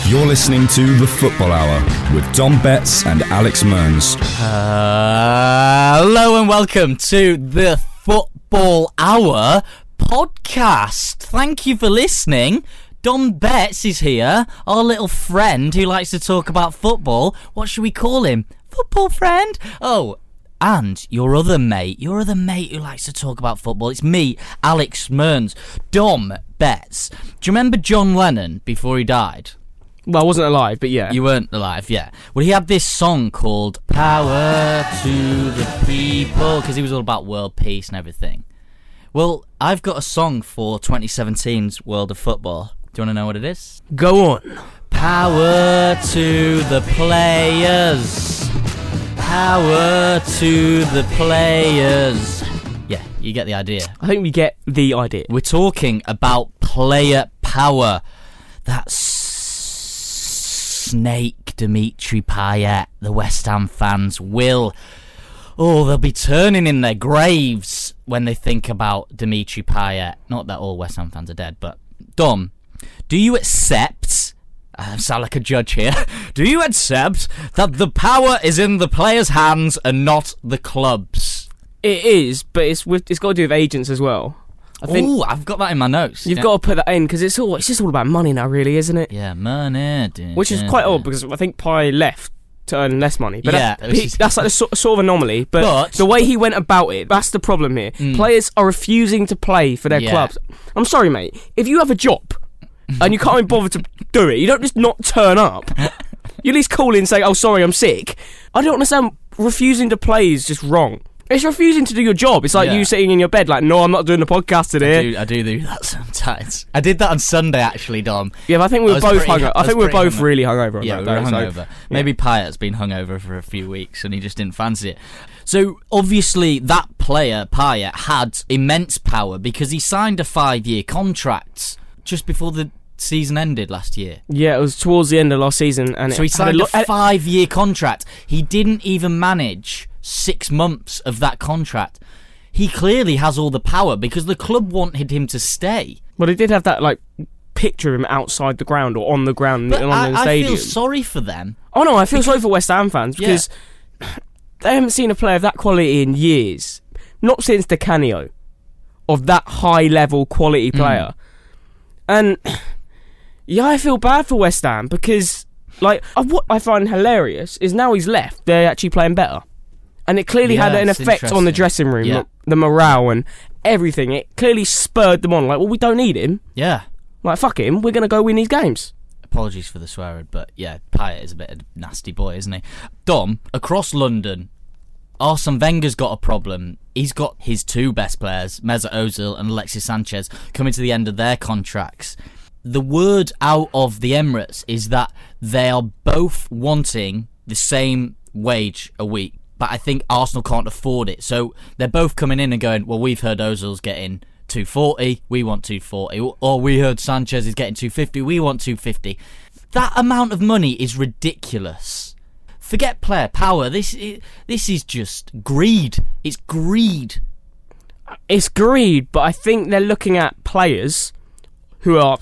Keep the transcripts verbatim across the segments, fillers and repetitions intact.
You're listening to The Football Hour with Dom Betts and Alex Mearns. Uh, hello and welcome to The Football Hour podcast. Thank you for listening. Dom Betts is here, our little friend who likes to talk about football. What should we call him? Football friend? Oh, and your other mate, your other mate who likes to talk about football. It's me, Alex Mearns. Dom Betts. Do you remember John Lennon before he died? Well, I wasn't alive, but yeah. You weren't alive, yeah. Well, he had this song called Power to the People, because he was all about world peace and everything. Well, I've got a song for twenty seventeen's World of Football. Do you want to know what it is? Go on. Power to the players. Power to the players. Yeah, you get the idea. I think we get the idea. We're talking about player power. That's snake Dimitri Payet. The West Ham fans will... Oh, they'll be turning in their graves when they think about Dimitri Payet. Not that all West Ham fans are dead, but... Dom, do you accept... I sound like a judge here. Do you accept that the power is in the players' hands and not the club's? It is, but it's with, it's got to do with agents as well. I think Oh, I've got that in my notes. You've yeah. got to put that in, because it's all it's just all about money now, really, isn't it? Yeah, money. Duh, Which is duh, quite duh. odd, because I think Pi left to earn less money. But Yeah, that, which he, is- that's like a sort, sort of anomaly. But, But- the way he went about it, that's the problem here. Mm. Players are refusing to play for their Yeah. clubs. I'm sorry, mate. If you have a job and you can't even bother to do it, you don't just not turn up. You at least call in and say, "Oh, sorry, I'm sick." I don't understand. Refusing to play is just wrong. It's refusing to do your job. It's like Yeah. you sitting in your bed, like, "No, I'm not doing the podcast today." I do, I do do that sometimes. I did that on Sunday, actually, Dom. Yeah, but I think we I were was both pretty- hungover. I I was think we were pretty both hungover. really hungover on Yeah, that we were day. so- hungover. Maybe Payet's been hungover for a few weeks and he just didn't fancy it. So, obviously, that player, Payet, had immense power because he signed a five-year contract just before the season ended last year. Yeah, it was towards the end of last season, and So it he signed had a lo- five-year contract. He didn't even manage six months of that contract. He clearly has all the power because the club wanted him to stay. Well, they did have that like picture of him outside the ground or on the ground But in London I, I Stadium. feel sorry for them. Oh no, I feel sorry for West Ham fans because they haven't seen a player of that quality in years. Not since Di Canio, of that high level quality player. And yeah, I feel bad for West Ham because, like, uh, what I find hilarious is now he's left, they're actually playing better. And it clearly Yeah, had an it's effect on the interesting. dressing room, Yeah. like, the morale and everything. It clearly spurred them on. Like, well, we don't need him. Yeah. Like, fuck him. We're going to go win these games. Apologies for the swearing, but yeah, Payet is a bit of a nasty boy, isn't he? Dom, across London, Arsene Wenger's got a problem. He's got his two best players, Mesut Ozil and Alexis Sanchez, coming to the end of their contracts. The word out of the Emirates is that they are both wanting the same wage a week, but I think Arsenal can't afford it. So they're both coming in and going, well, we've heard Ozil's getting two forty, we want two forty, or we heard Sanchez is getting two fifty, we want two fifty. That amount of money is ridiculous. Forget player power. This is, this is just greed. It's greed. It's greed, but I think they're looking at players who are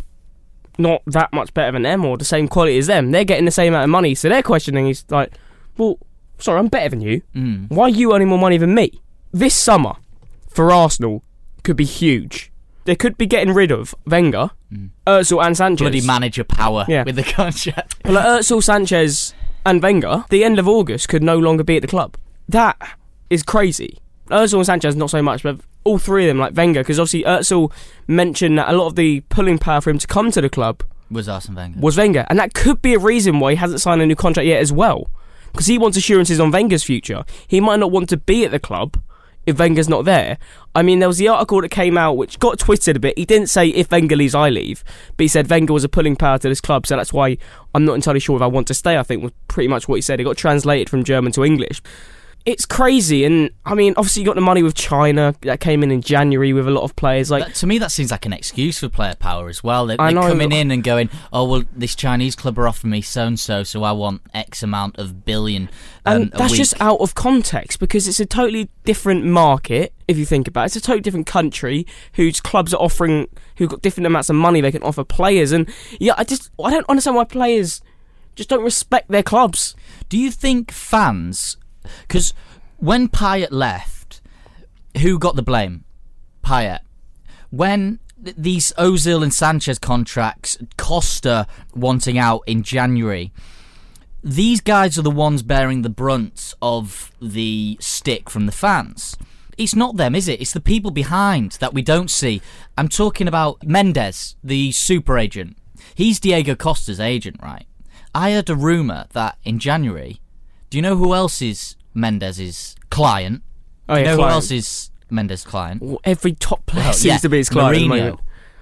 not that much better than them or the same quality as them. They're getting the same amount of money, so they're questioning. He's like, well, sorry, I'm better than you. Mm. Why are you earning more money than me? This summer, for Arsenal, could be huge. They could be getting rid of Wenger, Mm. Ozil and Sanchez. Bloody manager power Yeah. with the contract. Well, like Ozil, Sanchez and Wenger, the end of August could no longer be at the club. That is crazy. Ozil and Sanchez, not so much, but all three of them, like Wenger, because obviously Ozil mentioned that a lot of the pulling power for him to come to the club Was Arsene Wenger. was Wenger, and that could be a reason why he hasn't signed a new contract yet as well, because he wants assurances on Wenger's future. He might not want to be at the club if Wenger's not there. I mean, there was the article that came out which got twisted a bit. He didn't say if Wenger leaves, I leave, but he said Wenger was a pulling power to this club, so that's why I'm not entirely sure if I want to stay, I think was pretty much what he said. It got translated from German to English. it's crazy. And I mean, obviously you got the money with China that came in in January with a lot of players. Like that, to me, that seems like an excuse for player power as well. They're, I they're know. coming in and going, "Oh well, this Chinese club are offering me so and so, so I want X amount of billion." Um, and a that's week. just out of context because it's a totally different market. If you think about it, it's a totally different country whose clubs are offering, who've got different amounts of money they can offer players. And yeah, I just I don't understand why players just don't respect their clubs. Do you think fans? Because when Payet left, who got the blame? Payet. When th- these Ozil and Sanchez contracts, Costa wanting out in January, these guys are the ones bearing the brunt of the stick from the fans. It's not them, is it? It's the people behind that we don't see. I'm talking about Mendes, the super agent. He's Diego Costa's agent, right? I heard a rumour that in January, do you know who else is Mendes' client? Oh, do you yeah, know client. who else is Mendes' client? Well, every top player Well, seems yeah, to be his client at the Mourinho. moment.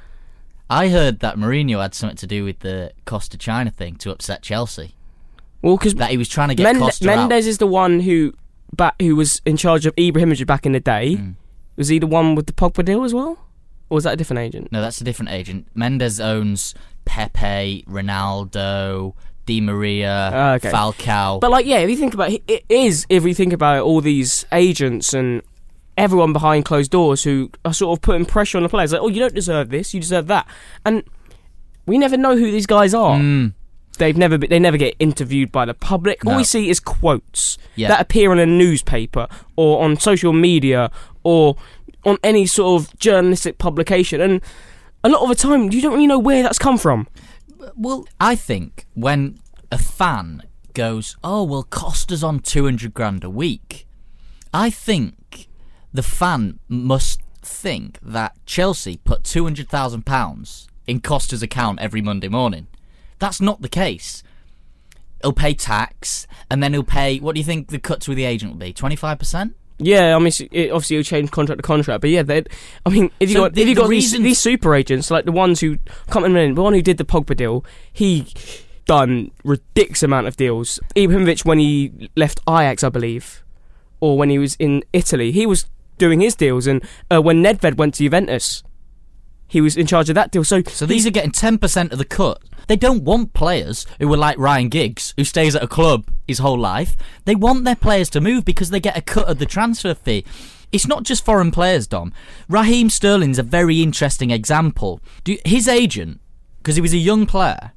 I heard that Mourinho had something to do with the Costa China thing to upset Chelsea. Well, because That he was trying to get Mend- Costa Mendes out. is the one who, ba- who was in charge of Ibrahimovic back in the day. Mm. Was he the one with the Pogba deal as well, or was that a different agent? No, that's a different agent. Mendes owns Pepe, Ronaldo, Di Maria, Ah, okay. Falcao. But like, yeah, if you think about it, it is. If we think about it, all these agents and everyone behind closed doors who are sort of putting pressure on the players, like, oh, you don't deserve this, you deserve that, and we never know who these guys are. Mm, They've never be, they never get interviewed by the public. All No. we see is quotes Yeah. that appear in a newspaper or on social media or on any sort of journalistic publication, and a lot of the time you don't really know where that's come from. well, I think when a fan goes, oh, well, Costa's on two hundred grand a week, I think the fan must think that Chelsea put two hundred thousand pounds in Costa's account every Monday morning. That's not the case. He'll pay tax, and then he'll pay, what do you think the cuts with the agent will be? twenty-five percent? Yeah, I mean, it, obviously it'll change contract to contract, but yeah, they. I mean, if you So got the- if you the got these, reasons- these super agents, like the ones who can't remember, the one who did the Pogba deal, he done ridiculous amount of deals. Ibrahimovic, when he left Ajax, I believe, or when he was in Italy, he was doing his deals, and uh, when Nedved went to Juventus, he was in charge of that deal. So, So these are getting ten percent of the cut. They don't want players who are like Ryan Giggs, who stays at a club his whole life. They want their players to move because they get a cut of the transfer fee. It's not just foreign players, Dom. Raheem Sterling's a very interesting example. Do, his agent, because he was a young player,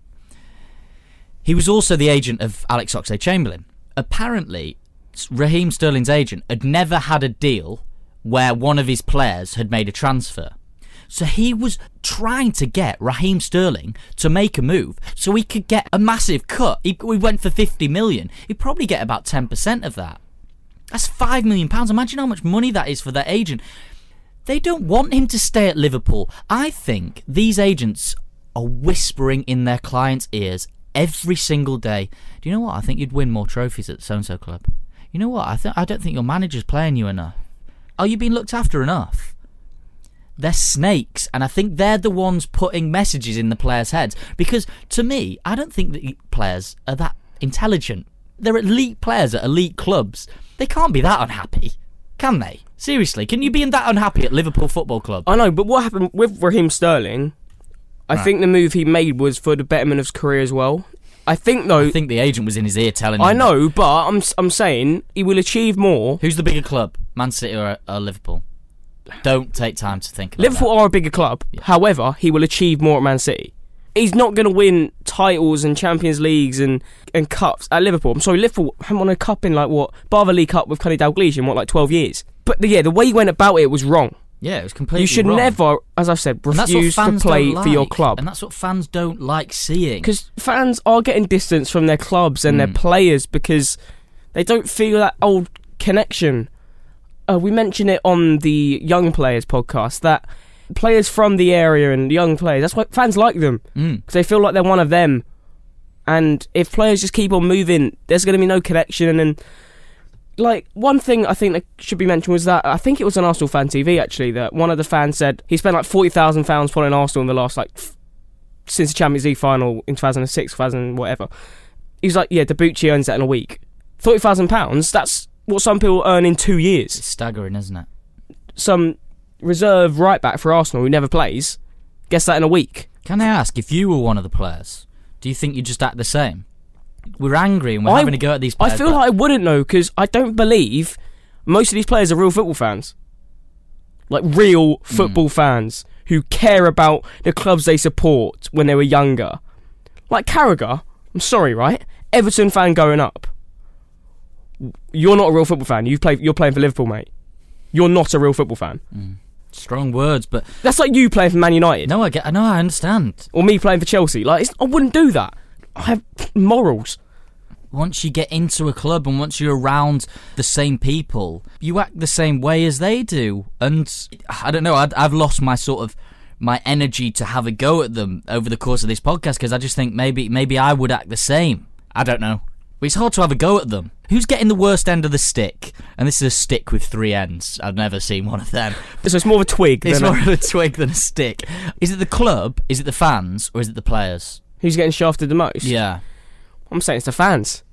he was also the agent of Alex Oxlade-Chamberlain. Apparently, Raheem Sterling's agent had never had a deal where one of his players had made a transfer. So he was trying to get Raheem Sterling to make a move so he could get a massive cut. He, we went for fifty million. He'd probably get about ten percent of that. That's five million pounds. Imagine how much money that is for their agent. They don't want him to stay at Liverpool. I think these agents are whispering in their clients' ears every single day. Do you know what? I think you'd win more trophies at the so-and-so club. You know what? I, th- I don't think your manager's playing you enough. Are you being looked after enough? They're snakes, and I think they're the ones putting messages in the players' heads. Because, to me, I don't think that players are that intelligent. They're elite players at elite clubs. They can't be that unhappy, can they? Seriously, can you be that unhappy at Liverpool Football Club? I know, but what happened with Raheem Sterling, I Right. think the move he made was for the betterment of his career as well. I think, though... I think the agent was in his ear telling him. I know, but I'm I'm saying he will achieve more. Who's the bigger club, Man City or, or Liverpool? Don't take time to think about Liverpool are a bigger club. Yeah. However, he will achieve more at Man City. He's not going to win titles and Champions Leagues and, and cups at Liverpool. I'm sorry, Liverpool haven't won a cup in like what? Bar the League Cup with Kenny Dalglish in what, like twelve years? But the, yeah, the way he went about it was wrong. that. Yeah, it was completely You should wrong. never, as I've said, And that's what refuse to fans play don't for your like, club. and that's what fans don't like seeing. Because fans are getting distance from their clubs and their Mm. players because they don't feel that old connection. Uh, we mentioned it on the Young Players podcast that players from the area and young players, that's why fans like them, Mm. because they feel like they're one of them. And if players just keep on moving, there's going to be no connection. And then, like, one thing I think that should be mentioned was that I think it was on Arsenal Fan T V actually that one of the fans said he spent like forty thousand pounds following Arsenal in the last like f- since the Champions League final in two thousand six, two thousand whatever. He was like, yeah, Debuchy earns that in a week. forty thousand pounds, that's what some people earn in two years. It's staggering, isn't it? Some reserve right back for Arsenal who never plays gets that in a week. Can I ask, if you were one of the players, do you think you'd just act the same? We're angry and we're I, having a go at these players. I feel but like I wouldn't know, because I don't believe most of these players are real football fans. Like real football mm. fans who care about the clubs they support when they were younger. Like Carragher, I'm sorry, right? Everton fan going up. You're not a real football fan. You've played, you're playing for Liverpool, mate. You're not a real football fan. Mm. Strong words, but that's like you playing for Man United. No, I get. I know, I understand. Or me playing for Chelsea. Like, it's, I wouldn't do that. I have morals. Once you get into a club and once you're around the same people, you act the same way as they do. And I don't know, I'd, I've lost my sort of my energy to have a go at them over the course of this podcast, because I just think maybe maybe I would act the same. I don't know. But it's hard to have a go at them. Who's getting the worst end of the stick? And this is a stick with three ends. I've never seen one of them. So it's more of a twig. It's than more a... of a twig than a stick. Is it the club? Is it the fans? Or is it the players? Who's getting shafted the most? Yeah. I'm saying it's the fans.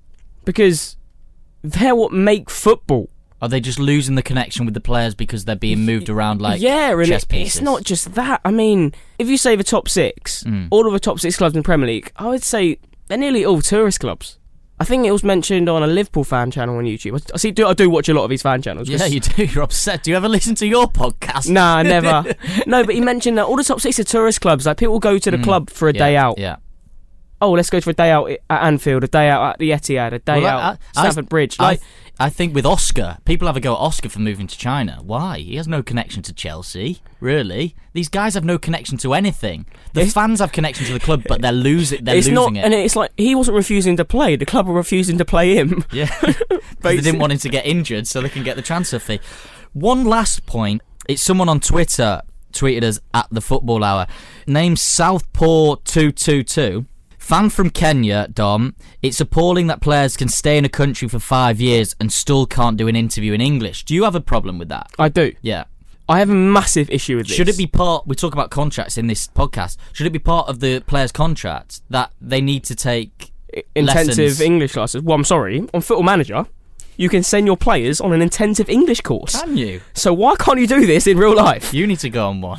Because they're what make football. Are they just losing the connection with the players because they're being moved around like yeah, and chess it, pieces? It's not just that. I mean, if you say the top six, mm. all of the top six clubs in the Premier League, I would say they're nearly all tourist clubs. I think it was mentioned on a Liverpool fan channel on YouTube. I see. Do, I do watch a lot of these fan channels. Yeah, you do. You're upset. Do you ever listen to your podcast? Nah, never. No, but he mentioned that all the top six are tourist clubs. Like, people go to the mm. club for a yeah, day out. Yeah. Oh, let's go for a day out at Anfield, a day out at the Etihad, a day well, out I, I, at Stamford Bridge. I, Like, I think with Oscar, people have a go at Oscar for moving to China. Why? He has no connection to Chelsea, really. These guys have no connection to anything. The fans have connection to the club, but they're losing. They're it's losing not, it. And it's like he wasn't refusing to play. The club were refusing to play him. Yeah, they didn't want him to get injured, so they can get the transfer fee. One last point. It's someone on Twitter tweeted us at the Football Hour. Named Southpaw two two two. Fan from Kenya, Dom. It's appalling that players can stay in a country for five years and still can't do an interview in English. Do you have a problem with that? I do. Yeah. I have a massive issue with this. Should it be part... We talk about contracts in this podcast. Should it be part of the players' contract that they need to take intensive lessons? English classes? Well, I'm sorry. On Football Manager, you can send your players on an intensive English course. Can you? So why can't you do this in real life? You need to go on one.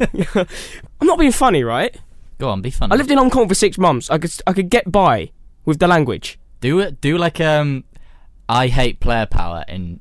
I'm not being funny, right? Go on, be funny. I lived in Hong Kong for six months. I could I could get by with the language. Do it. Do like um, I hate player power in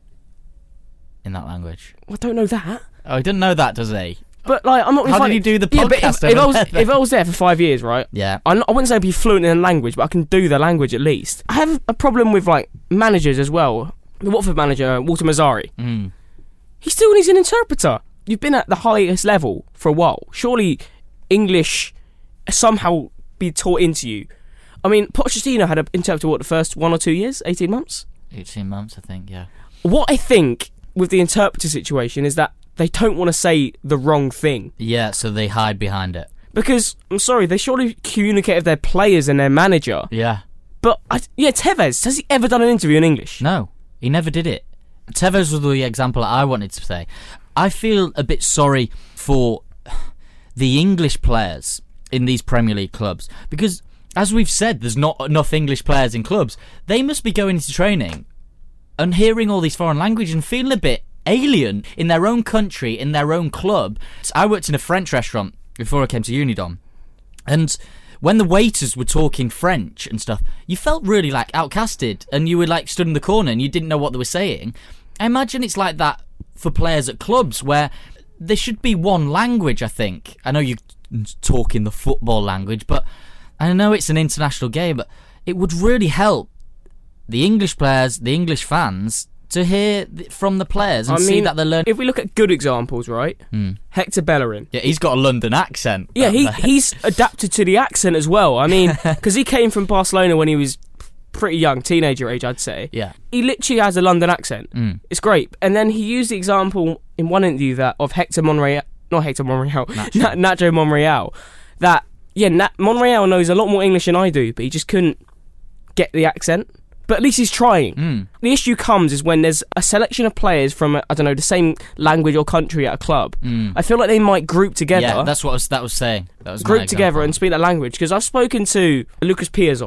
in that language. Well, I don't know that. Oh, he didn't know that, does he? But like, I'm not. Being How funny. did he do the Yeah, but podcast? if, if I was over there? if I was there for five years, right? Yeah. I'm not, I wouldn't say I'd be fluent in the language, but I can do the language at least. I have a problem with like managers as well. The Watford manager, Walter Mazzari. Mm. He still needs an interpreter. You've been at the highest level for a while. Surely English somehow be taught into you. I mean, Pochettino had an interpreter, what, the first one or two years? eighteen months? eighteen months, I think, yeah. What I think with the interpreter situation is that they don't want to say the wrong thing. Yeah, so they hide behind it. Because, I'm sorry, they surely communicate with their players and their manager. Yeah. But, I, yeah, Tevez, has he ever done an interview in English? No, he never did it. Tevez was the example I wanted to say. I feel a bit sorry for the English players in these Premier League clubs, because as we've said, there's not enough English players in clubs. They must be going into training and hearing all these foreign languages and feeling a bit alien in their own country, in their own club. So I worked in a French restaurant before I came to Unidom, and when the waiters were talking French and stuff, you felt really like outcasted, and you were like stood in the corner and you didn't know what they were saying. I imagine it's like that for players at clubs, where there should be one language. I think I know you talk in the football language, but I know it's an international game, but it would really help the English players, the English fans, to hear th- from the players and I see mean, that they're learning. If we look at good examples, right? Mm. Hector Bellerin. Yeah, he's got a London accent. Yeah, he he's adapted to the accent as well. I mean, because he came from Barcelona when he was pretty young, teenager age, I'd say. Yeah. He literally has a London accent. Mm. It's great. And then he used the example in one interview that of Hector Monreal, not Hector Monreal, Nacho, Na- Nacho Monreal, that, yeah, Na- Monreal knows a lot more English than I do, but he just couldn't get the accent. But at least he's trying. Mm. The issue comes is when there's a selection of players from, I don't know, the same language or country at a club. Mm. I feel like they might group together. Yeah, that's what I was, that was saying. That was my group example. together and speak that language. Because I've spoken to Lucas Piazon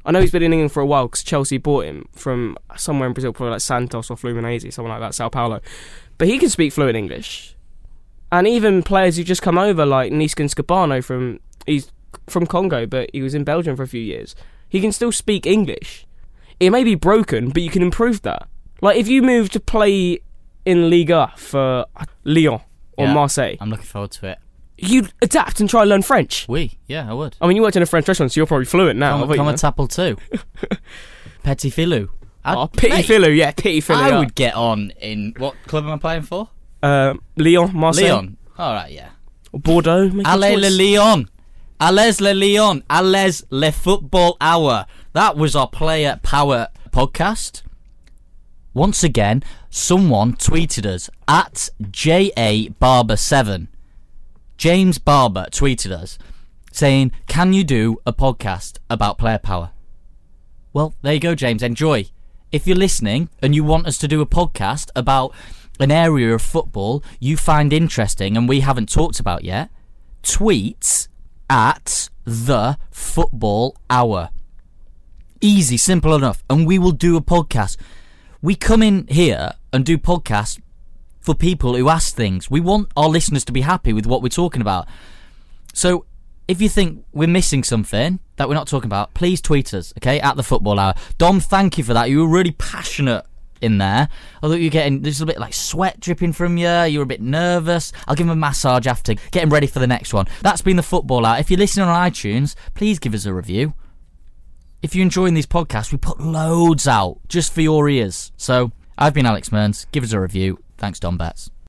I know he's been in England for a while because Chelsea bought him from somewhere in Brazil, probably like Santos or Fluminense, something like that, Sao Paulo. But he can speak fluent English. And even players who just come over, like Niskan Scabano from he's from Congo, but he was in Belgium for a few years. He can still speak English. It may be broken, but you can improve that. Like if you move to play in Liga for Lyon or Yeah, Marseille, I'm looking forward to it. you'd adapt and try and learn French. Oui, yeah, I would. I mean, you worked in a French restaurant, so you're probably fluent now. Come, I come bet a tapple too. Petit filou. I'd- Oh, pity mate, Philou, yeah, pity Philou. I yeah. would get on in... What club am I playing for? Uh, Lyon, Marseille, Leon. Alright, yeah. or Bordeaux. Make your Allez le choice. Lyon. Allez le Lyon. Allez le Football Hour. That was our Player Power podcast. Once again, someone tweeted us at J A Barber seven. James Barber tweeted us saying, can you do a podcast about player power? Well, there you go, James. Enjoy. If you're listening and you want us to do a podcast about an area of football you find interesting and we haven't talked about yet, tweet at the Football Hour. Easy, simple enough, and we will do a podcast. We come in here and do podcasts for people who ask things. We want our listeners to be happy with what we're talking about. So if you think we're missing something that we're not talking about, please tweet us, okay, at the Football Hour. Dom, thank you for that. You were really passionate in there. Although you're getting, there's a bit like sweat dripping from you. You're a bit nervous. I'll give him a massage after. Get him ready for the next one. That's been the Football Hour. If you're listening on iTunes, please give us a review. If you're enjoying these podcasts, we put loads out just for your ears. So I've been Alex Mearns. Give us a review. Thanks, Dom Betts.